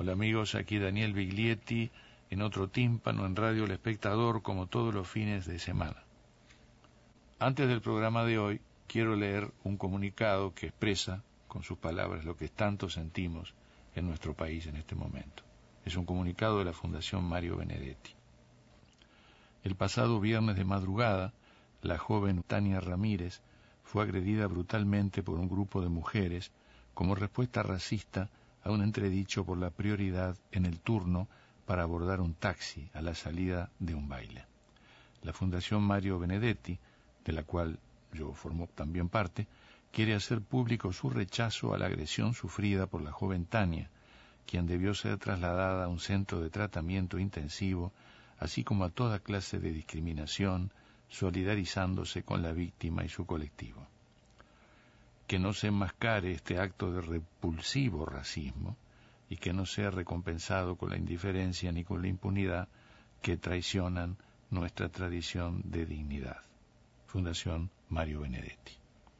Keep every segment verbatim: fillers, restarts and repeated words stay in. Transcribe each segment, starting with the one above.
Hola amigos, aquí Daniel Biglietti en otro tímpano en Radio El Espectador como todos los fines de semana. Antes del programa de hoy quiero leer un comunicado que expresa con sus palabras lo que tanto sentimos en nuestro país en este momento. Es un comunicado de la Fundación Mario Benedetti. El pasado viernes de madrugada, la joven Tania Ramírez fue agredida brutalmente por un grupo de mujeres como respuesta racista a un entredicho por la prioridad en el turno para abordar un taxi a la salida de un baile. La Fundación Mario Benedetti, de la cual yo formo también parte, quiere hacer público su rechazo a la agresión sufrida por la joven Tania, quien debió ser trasladada a un centro de tratamiento intensivo, así como a toda clase de discriminación, solidarizándose con la víctima y su colectivo. Que no se enmascare este acto de repulsivo racismo y que no sea recompensado con la indiferencia ni con la impunidad que traicionan nuestra tradición de dignidad. Fundación Mario Benedetti.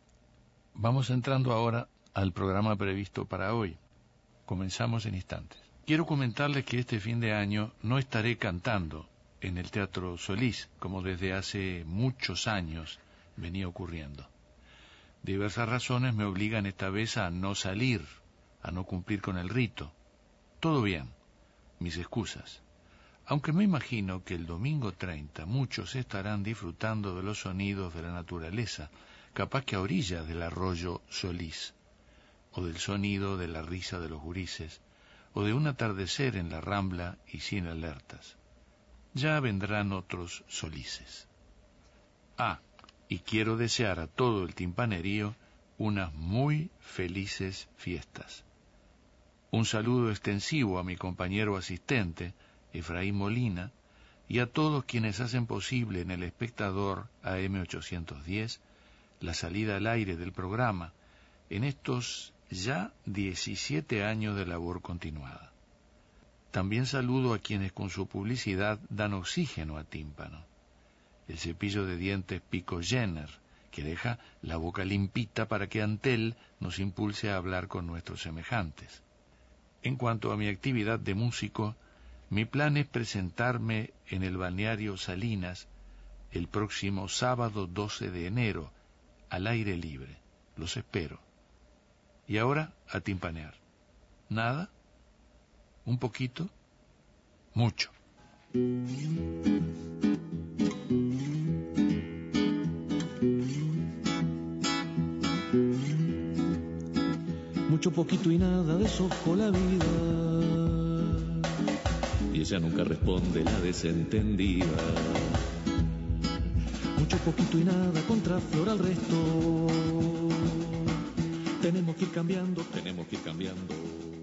Vamos entrando ahora al programa previsto para hoy. Comenzamos en instantes. Quiero comentarles que este fin de año no estaré cantando en el Teatro Solís, como desde hace muchos años venía ocurriendo. Diversas razones me obligan esta vez a no salir, a no cumplir con el rito. Todo bien, mis excusas. Aunque me imagino que el domingo treinta muchos estarán disfrutando de los sonidos de la naturaleza, capaz que a orillas del arroyo Solís, o del sonido de la risa de los gurises, o de un atardecer en la Rambla y sin alertas. Ya vendrán otros Solíces. Ah, y quiero desear a todo el timpanerío unas muy felices fiestas. Un saludo extensivo a mi compañero asistente, Efraín Molina, y a todos quienes hacen posible en El Espectador A M ochocientos diez la salida al aire del programa en estos ya diecisiete años de labor continuada. También saludo a quienes con su publicidad dan oxígeno a tímpano. El cepillo de dientes Pico Jenner, que deja la boca limpita para que Antel nos impulse a hablar con nuestros semejantes. En cuanto a mi actividad de músico, mi plan es presentarme en el balneario Salinas el próximo sábado doce de enero, al aire libre. Los espero. Y ahora a timpanear. ¿Nada? ¿Un poquito? Mucho. Mucho, poquito y nada, deshojo la vida. Y ella nunca responde, la desentendida. Mucho, poquito y nada, contraflora al resto. Tenemos que ir cambiando, tenemos que ir cambiando.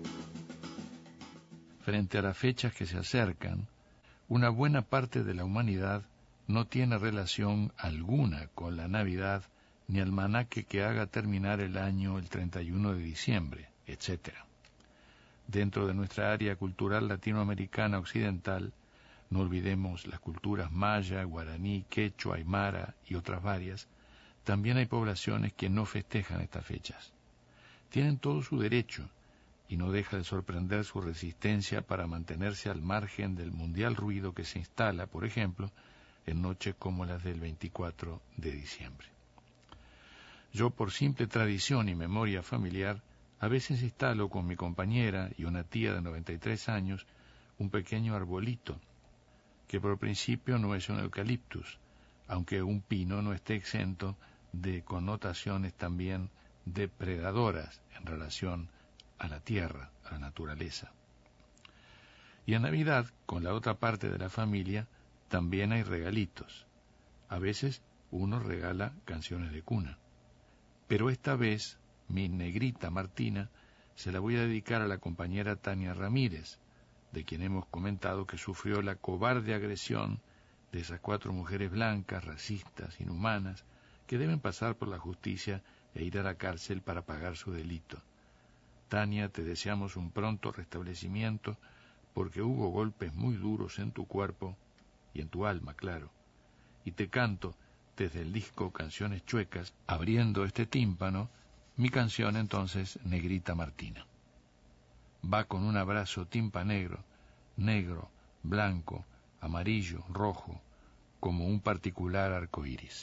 Frente a las fechas que se acercan, una buena parte de la humanidad no tiene relación alguna con la Navidad ni almanaque que haga terminar el año el treinta y uno de diciembre, etcétera. Dentro de nuestra área cultural latinoamericana occidental, no olvidemos las culturas maya, guaraní, quechua, aymara y otras varias, también hay poblaciones que no festejan estas fechas. Tienen todo su derecho, y no deja de sorprender su resistencia para mantenerse al margen del mundial ruido que se instala, por ejemplo, en noches como las del veinticuatro de diciembre. Yo, por simple tradición y memoria familiar, a veces instalo con mi compañera y una tía de noventa y tres años un pequeño arbolito, que por principio no es un eucaliptus, aunque un pino no esté exento de connotaciones también depredadoras en relación a la tierra, a la naturaleza. Y en Navidad, con la otra parte de la familia, también hay regalitos. A veces uno regala canciones de cuna. Pero esta vez, mi negrita Martina, se la voy a dedicar a la compañera Tania Ramírez, de quien hemos comentado que sufrió la cobarde agresión de esas cuatro mujeres blancas, racistas, inhumanas, que deben pasar por la justicia e ir a la cárcel para pagar su delito. Tania, te deseamos un pronto restablecimiento, porque hubo golpes muy duros en tu cuerpo y en tu alma, claro. Y te canto, desde el disco Canciones Chuecas, abriendo este tímpano, mi canción entonces, Negrita Martina. va con un abrazo timpanegro, negro, blanco, amarillo, rojo, como un particular arco iris.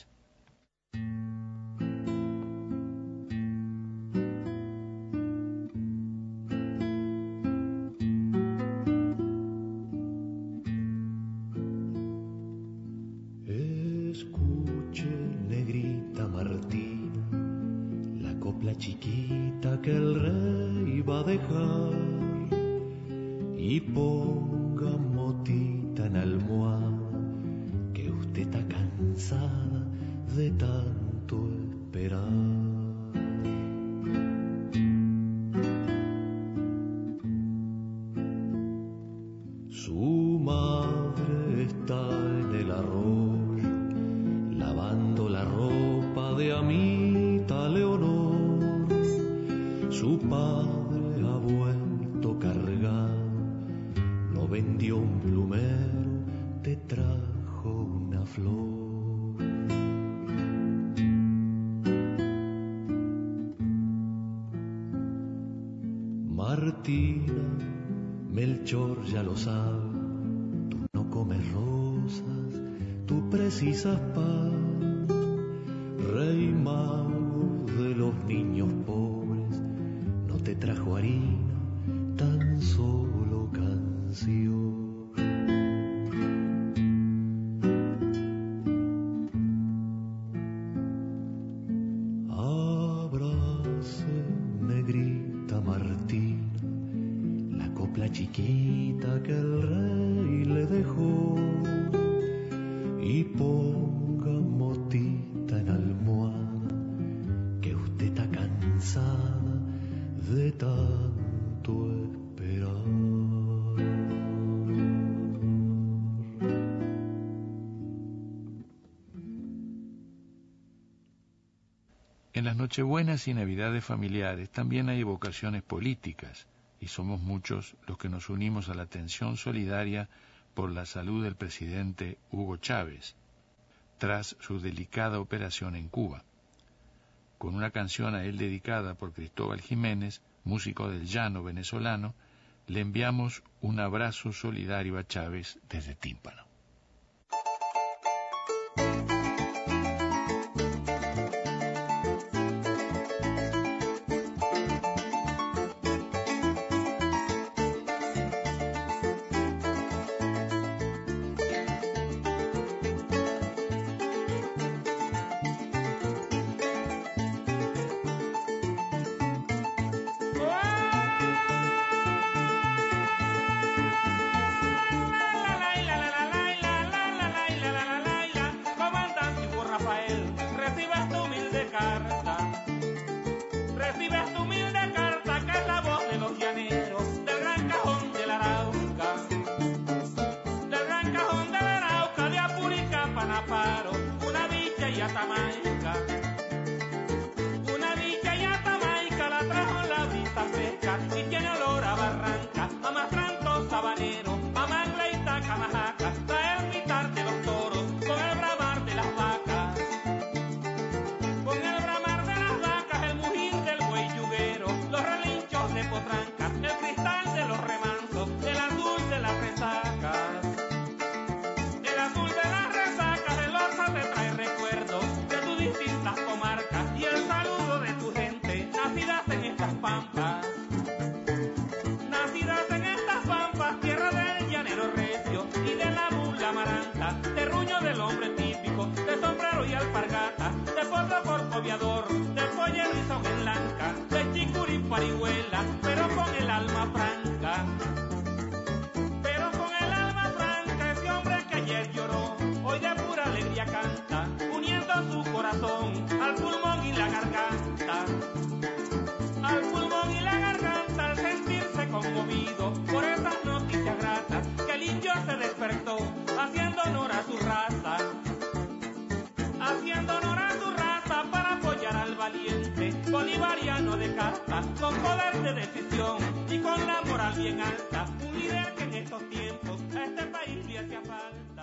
Escuche, negrita Martina, la copla chiquita que el rey va a dejar, y ponga motita en almohada, que usted está cansada de tanto esperar. Su madre está en el arroyo, lavando la ropa de Amita Leonor. Su padre ha vuelto cargado, no vendió un plumero, te trajo una flor. Martina, Melchor ya lo sabe, tú no comes rosas, tú precisas pan. Rey mago de los niños pobres, no te trajo harina, tan solo canción. Abrace, negrita Martina, la copla chiquita que el rey le dejó, y ponga motita en almohada, que usted está cansada de tanto esperar. En las Nochebuenas y Navidades familiares también hay evocaciones políticas, y somos muchos los que nos unimos a la atención solidaria por la salud del presidente Hugo Chávez, tras su delicada operación en Cuba. Con una canción a él dedicada por Cristóbal Jiménez, músico del llano venezolano, le enviamos un abrazo solidario a Chávez desde Tímpano. Bolivariano de casta, con poder de decisión y con la moral bien alta, un líder que en estos tiempos a este país le hacía falta.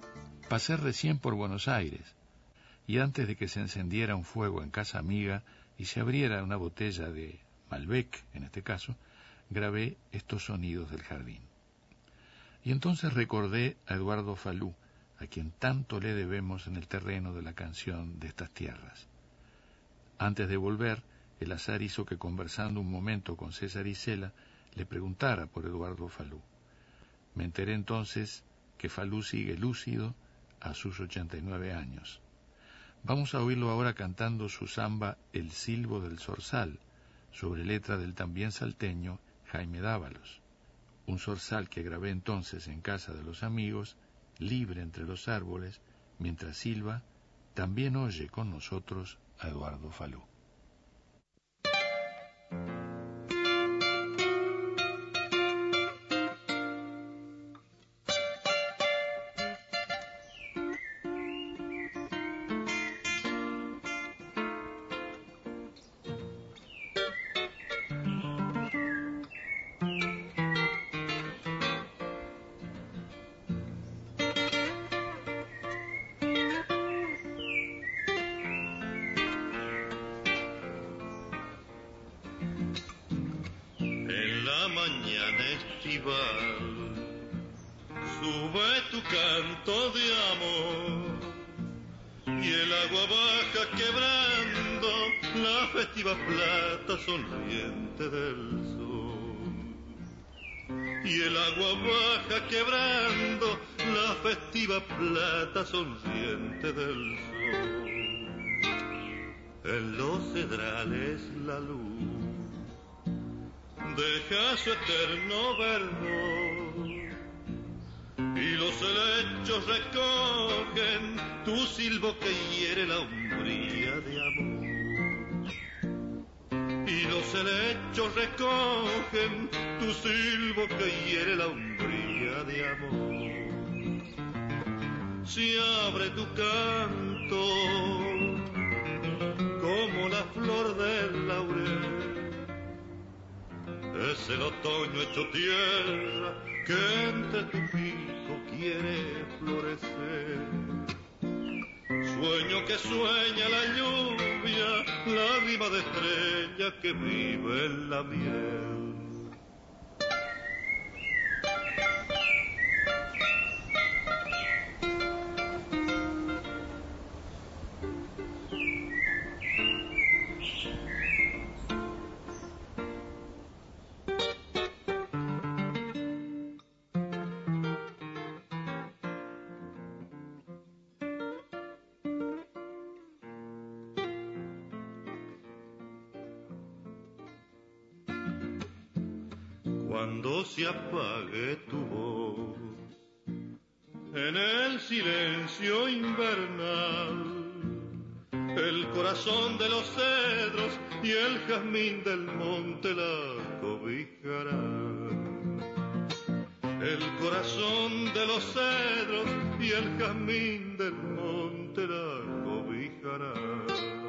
Pasé recién por Buenos Aires, y antes de que se encendiera un fuego en casa amiga y se abriera una botella de Malbec, en este caso, grabé estos sonidos del jardín. Y entonces recordé a Eduardo Falú, a quien tanto le debemos en el terreno de la canción de estas tierras. Antes de volver, el azar hizo que, conversando un momento con César Isela, le preguntara por Eduardo Falú. Me enteré entonces que Falú sigue lúcido a sus ochenta y nueve años. Vamos a oírlo ahora cantando su samba El silbo del zorzal, sobre letra del también salteño Jaime Dávalos, un zorzal que grabé entonces en casa de los amigos, libre entre los árboles, mientras Silva también oye con nosotros a Eduardo Falú. Sube tu canto de amor y el agua baja quebrando la festiva plata sonriente del sol. Y el agua baja quebrando la festiva plata sonriente del sol. En los cedrales la luz deja su eterno verdor y los helechos recogen tu silbo que hiere la umbría de amor. Y los helechos recogen tu silbo que hiere la umbría de amor. Si abre tu canto como la flor del laurel, es el otoño hecho tierra que entre tu pico quiere florecer. Sueño que sueña la lluvia, lágrima de estrella que vive en la miel. Cuando se apague tu voz en el silencio invernal, el corazón de los cedros y el jazmín del monte la cobijarán. El corazón de los cedros y el jazmín del monte la cobijarán.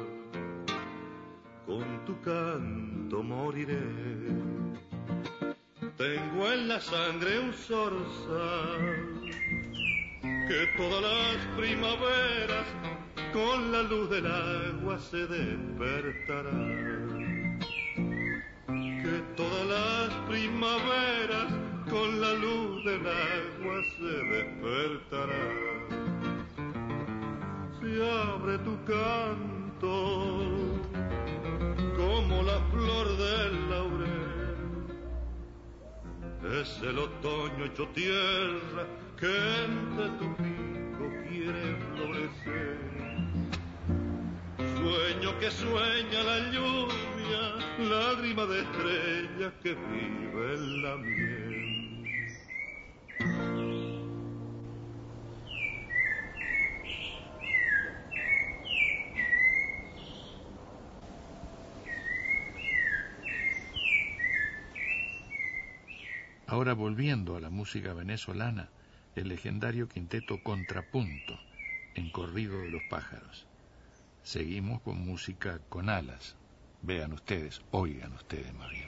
Con tu canto moriré. Tengo en la sangre un zorzal que todas las primaveras con la luz del agua se despertará. Que todas las primaveras con la luz del agua se despertará. Se abre tu canto como la flor del laurel. Es el otoño hecho tierra que entre tu pico quiere florecer. Sueño que sueña la lluvia, lágrima de estrella que vive en la miel. Ahora, volviendo a la música venezolana, el legendario quinteto Contrapunto, en Corrido de los Pájaros. Seguimos con música con alas. Vean ustedes, oigan ustedes más bien.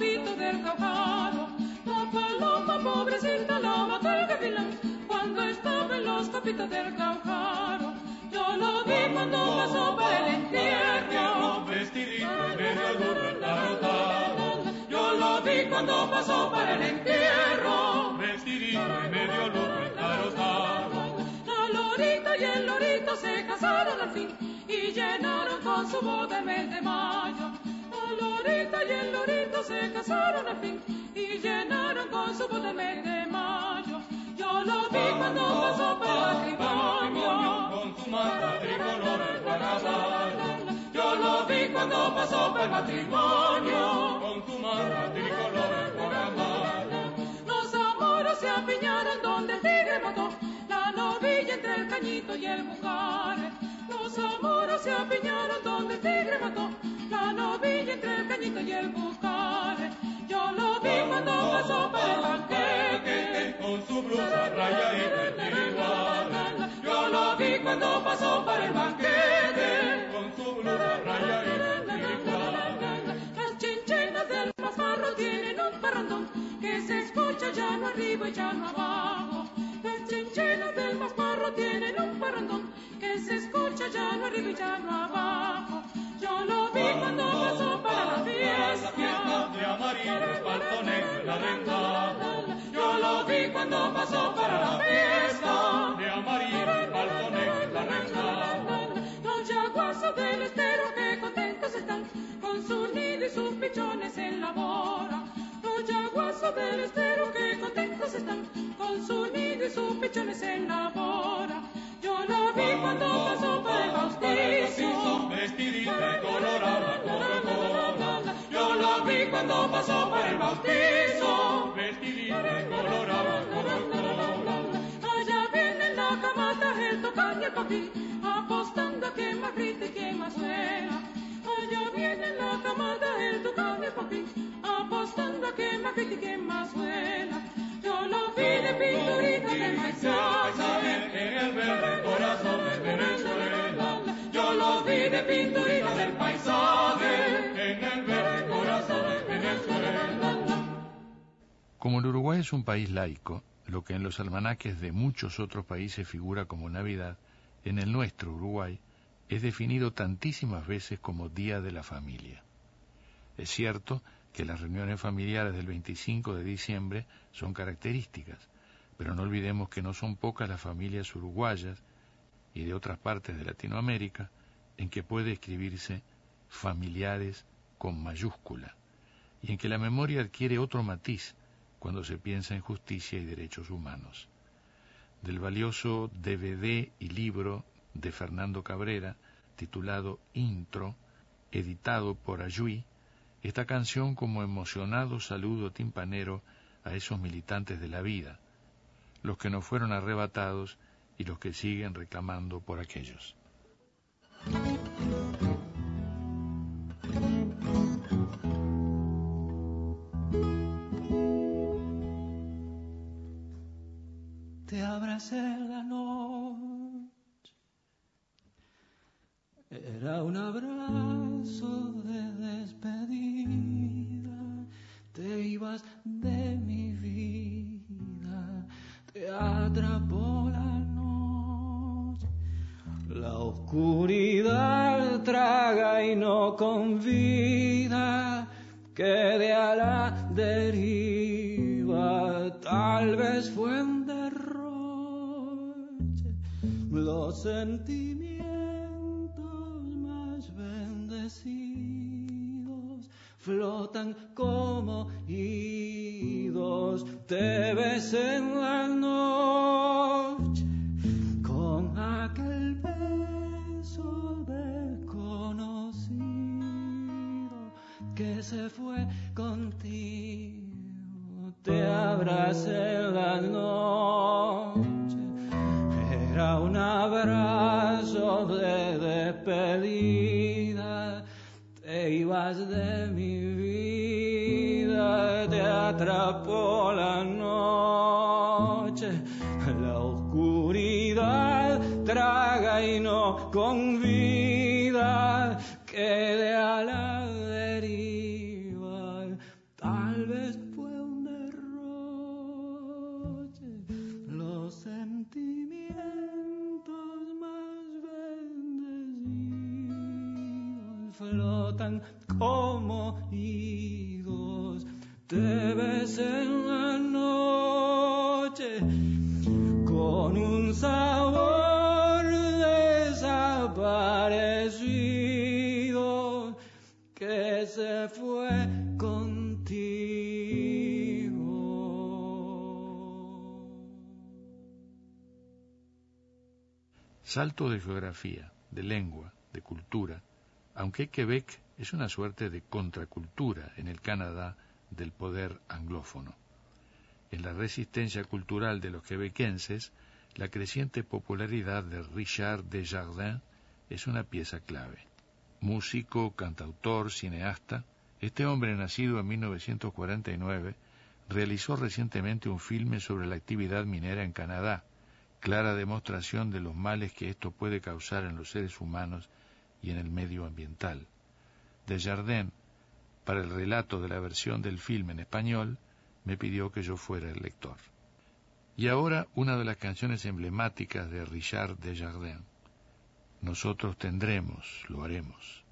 lobito del Caucaro. La paloma pobrecita la mató el gavilán cuando estaba en los capitos del Caucaro. Yo lo vi cuando pasó por el entierro, vestidito y medio luz. Yo lo vi cuando pasó por el entierro, vestidito y medio luz. La lorita y el lorito se casaron al fin y llenaron con su boda el mes de mayo. La lorita y el lorito se casaron al fin y llenaron con su boda el mes de mayo. Yo lo vi cuando pasó por el matrimonio con su manta tricolor en Guadalajara. Yo lo vi cuando pasó por el matrimonio con su manta tricolor en Guadalajara. Los amoros se apiñaron donde el tigre mató la novilla entre el cañito y el bucare. Los amoros se apiñaron donde el tigre mató la novilla entre el cañito y el bucare. Yo lo vi cuando pasó por el banquete con su blusa rayadita en igual. Yo lo vi cuando pasó por el banquete con su blusa rayadita en igual. Las chinchenas del mazarro tienen un parrandón que se escucha ya no arriba y ya no abajo. Las chinchenas del mazarro tienen un parrandón que se escucha ya no arriba y ya no abajo. Yo lo vi cuando pasó para la fiesta de amarillo, esparto negro en la ventana. Yo lo vi cuando pasó para la fiesta de amarillo, esparto negro en la ventana. Los yaguazos del estero que contentos están con su nido y sus pichones en la bora. Los yaguazos del estero que contentos están con su nido y sus pichones en la bora. Yo lo vi cuando pasó por el bautizo, vestidito de colorada Coca-Cola. Yo lo vi cuando pasó por el bautizo, vestidito de colorada Coca-Cola. Allá viene la camata, el tocán y el papi, apostando a quien más grita y quien más suena. Allá viene la camata, el tocán y el papi, apostando a quien más grita y quien más suena. Yo lo vi de pinturita del paisaje en el verde corazón de Venezuela. Yo lo vi de pinturita del paisaje en el verde corazón de Venezuela. Como el Uruguay es un país laico, lo que en los almanaques de muchos otros países figura como Navidad, en el nuestro, Uruguay, es definido tantísimas veces como Día de la Familia. Es cierto que las reuniones familiares del veinticinco de diciembre son características, pero no olvidemos que no son pocas las familias uruguayas y de otras partes de Latinoamérica en que puede escribirse familiares con mayúscula, y en que la memoria adquiere otro matiz cuando se piensa en justicia y derechos humanos. Del valioso D V D y libro de Fernando Cabrera, titulado Intro, editado por Ayuí, esta canción como emocionado saludo timpanero a esos militantes de la vida, los que nos fueron arrebatados y los que siguen reclamando por aquellos. Te abracé en la noche, era un abrazo de despedida, te ibas de mi vida, te atrapó la noche, la oscuridad traga y no convida, quedé a la deriva, tal vez fue un derroche, los sentimientos más bendecidos flotan como idos, te besé en la noche con aquel beso desconocido que se fue contigo, te abracé en la noche, era un abrazo de despedida, te ibas de mi vida, te atrapó la noche, la oscuridad traga y no convida, quedé a la deriva, tal flotan como higos. Te ves en la noche con un sabor desaparecido que se fue contigo. Salto de geografía, de lengua, de cultura, aunque Quebec es una suerte de contracultura en el Canadá del poder anglófono. En la resistencia cultural de los quebequenses, la creciente popularidad de Richard Desjardins es una pieza clave. Músico, cantautor, cineasta, este hombre, nacido en mil novecientos cuarenta y nueve, realizó recientemente un filme sobre la actividad minera en Canadá, clara demostración de los males que esto puede causar en los seres humanos y en el medio ambiental. Desjardins, para el relato de la versión del filme en español, me pidió que yo fuera el lector. Y ahora una de las canciones emblemáticas de Richard Desjardins. Nosotros tendremos, lo haremos.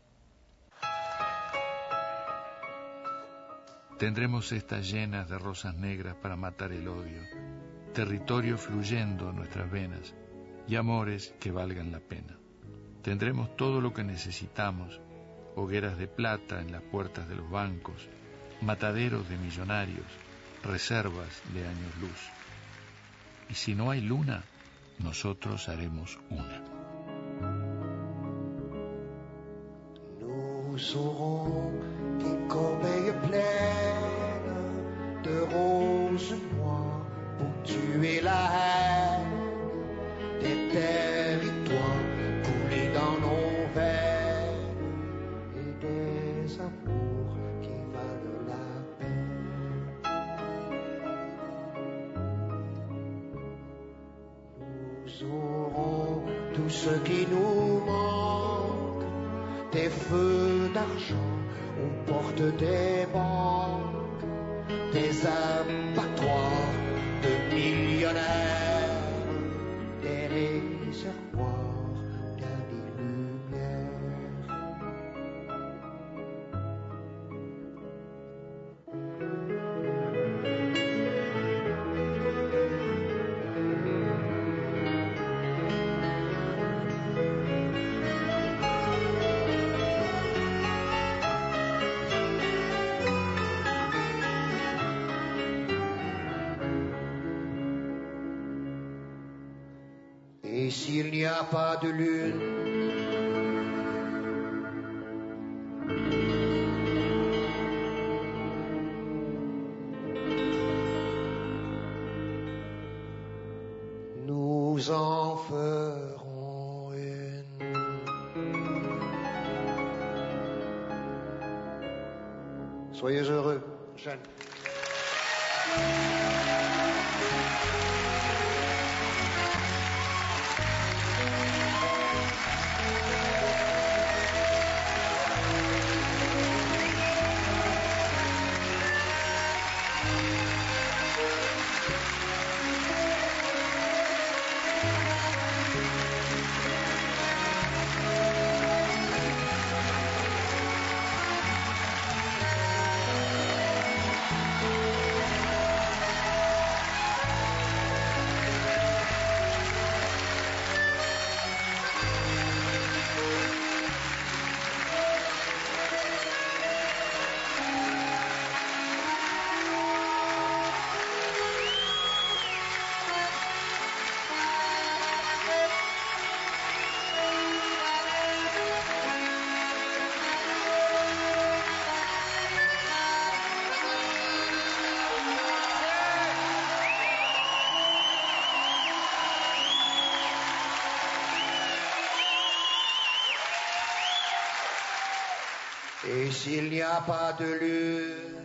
Tendremos cestas llenas de rosas negras para matar el odio, territorio fluyendo en nuestras venas y amores que valgan la pena. Tendremos todo lo que necesitamos, hogueras de plata en las puertas de los bancos, mataderos de millonarios, reservas de años luz. Y si no hay luna, nosotros haremos una. Nous aurons des corbeilles pleines de roses noires pour tuer la haine des territoires coulés dans nos veines et des amours qui valent la peine. Nous aurons tout ce qui nous manque, des feux d'argent aux portes des banques, des abattoirs de millionnaires, des réservoirs d'années-lumière. Et s'il n'y a pas de lune, nous en ferons une. Soyez heureux, jeunes. Et s'il n'y a pas de lune,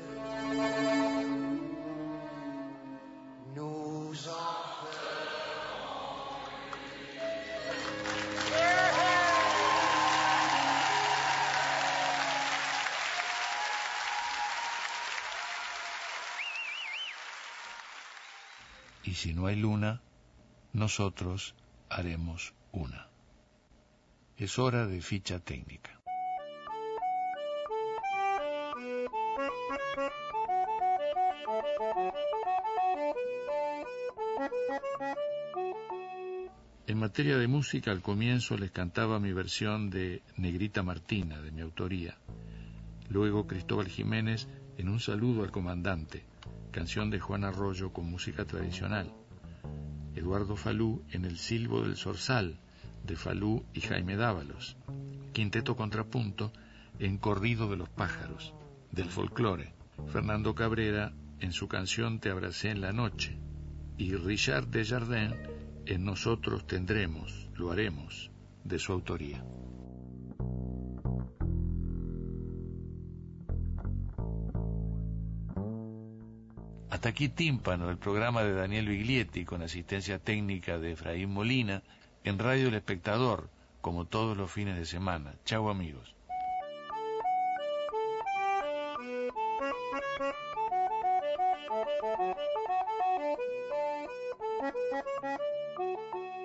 nous en ferons. Y si no hay luna, nosotros haremos una. Es hora de ficha técnica. En materia de música, al comienzo les cantaba mi versión de Negrita Martina, de mi autoría. Luego Cristóbal Jiménez en Un saludo al comandante, canción de Juan Arroyo con música tradicional. Eduardo Falú en El silbo del zorzal, de Falú y Jaime Dávalos. Quinteto Contrapunto en Corrido de los pájaros, del folclore. Fernando Cabrera en su canción Te abracé en la noche. Y Richard Desjardins en Nosotros tendremos, lo haremos, de su autoría. Hasta aquí Tímpano, el programa de Daniel Biglietti con asistencia técnica de Efraín Molina en Radio El Espectador, como todos los fines de semana. Chau amigos. Thank you.